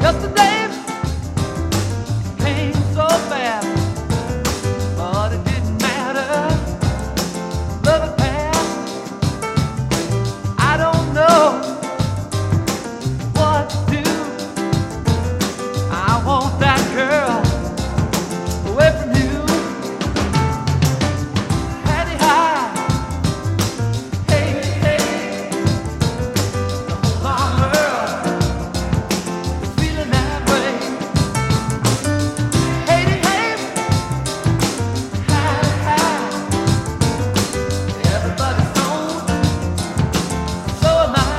Yesterday came so fast, but it didn't matter. Love it passed. I don't know what to do. I want that girl away from you. Hattie high, hey, hey. Hold on, girl, feeling that way. Hattie, hey, high, high. Everybody's stoned, so am I.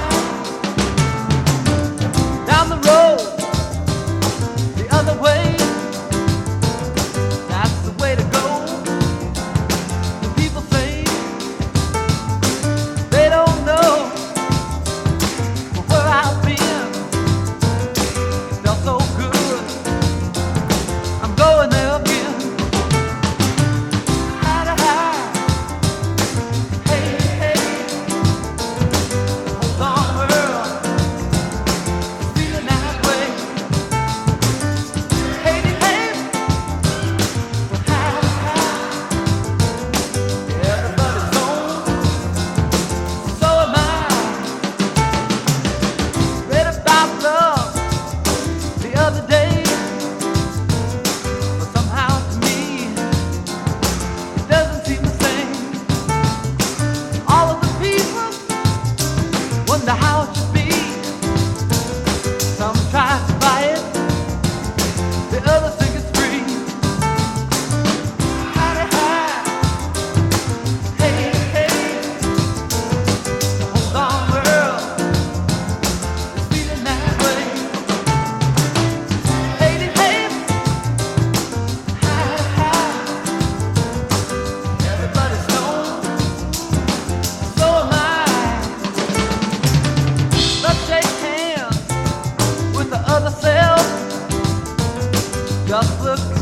Down the road, the other way. That's the way to go. The people say they don't know where I've been. It felt so good. I'm going there again. High to high. Hey, hey. Hold on, girl. Feeling that way. Hey, hey. High, high. Everybody's gone. So am I. Read about love the other day, but somehow to me it doesn't seem the same. All of the people wonder how it should be. Some try to buy it, the others think it's free. High, high. Hey, hey. Hold on, girl. It's feeling that way. Hey, hey. High, high. Everybody's stoned, so am I. Let's shake hands with the other self. Just look